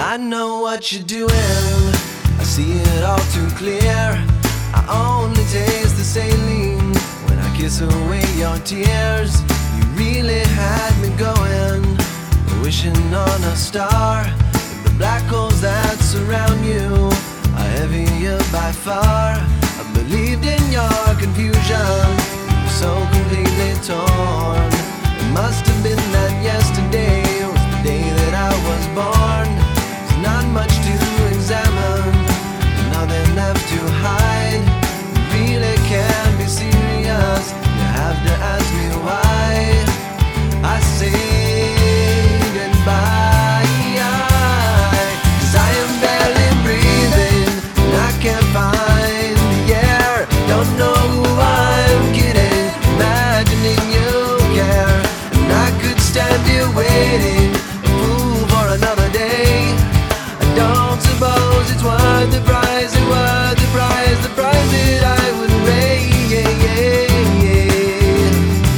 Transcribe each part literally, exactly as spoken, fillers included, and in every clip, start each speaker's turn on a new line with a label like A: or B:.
A: I know what you're doing, I see it all too clear. I only taste the saline when I kiss away your tears. You really had me going, wishing on a star. But the black holes that surround you are heavier by far. I believed in your confusion, so completely torn. It must have been that yesterday was the day that I was born. There's not much to examine, nothing left to hide. You really can't be serious, you have to ask me why. I say goodbye, 'cause I am barely breathing and I can't find the air. Don't know who I'm kidding, imagining you care. And I could stand here waiting, a fool for another day. I don't suppose it's worth the price, it's worth the price, the price that I would pay. Yeah, yeah, yeah.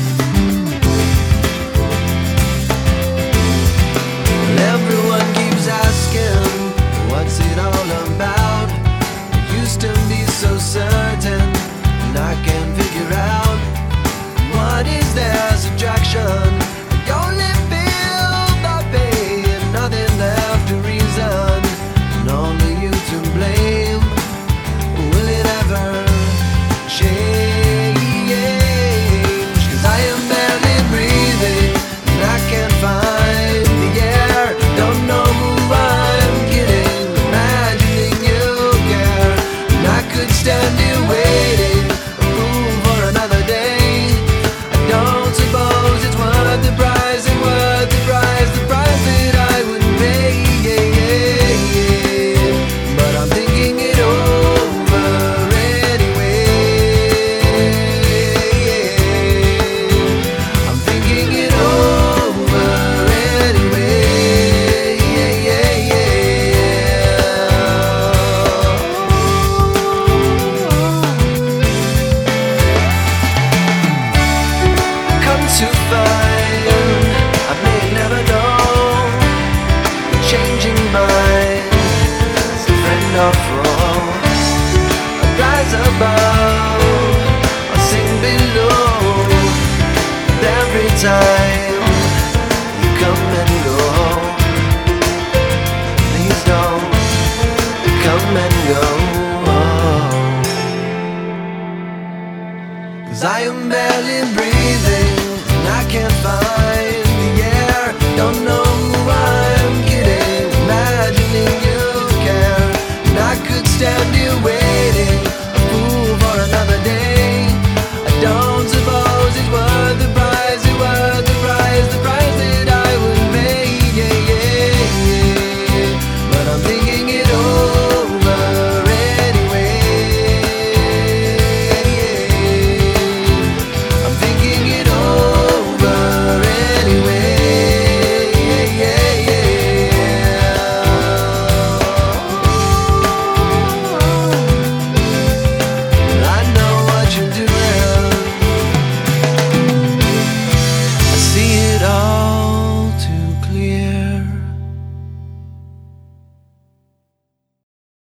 A: Well, everyone keeps asking, what's it all about? It used to be so certain, and I can't figure out, what is their subtraction? I only feel the pain, nothing left to reason, and only you to blame. Will it ever change? 'Cause I am barely breathing and I can't find the air. Don't know who I'm kidding, imagining you care. And I could stand here waiting, a fool for another day. I don't suppose it's worth the price, it's worth the price, the price that I would pay. Yeah, yeah, yeah. But I'm thinking it over anyway. I'm thinking it over anyway. Yeah, yeah, yeah. Come to find I may never know, changing minds, a friend or foe. I rise above, I sing below. And every time you come and go, please don't come and go. 'Cause I am barely breathing and I can't find the air. Don't know who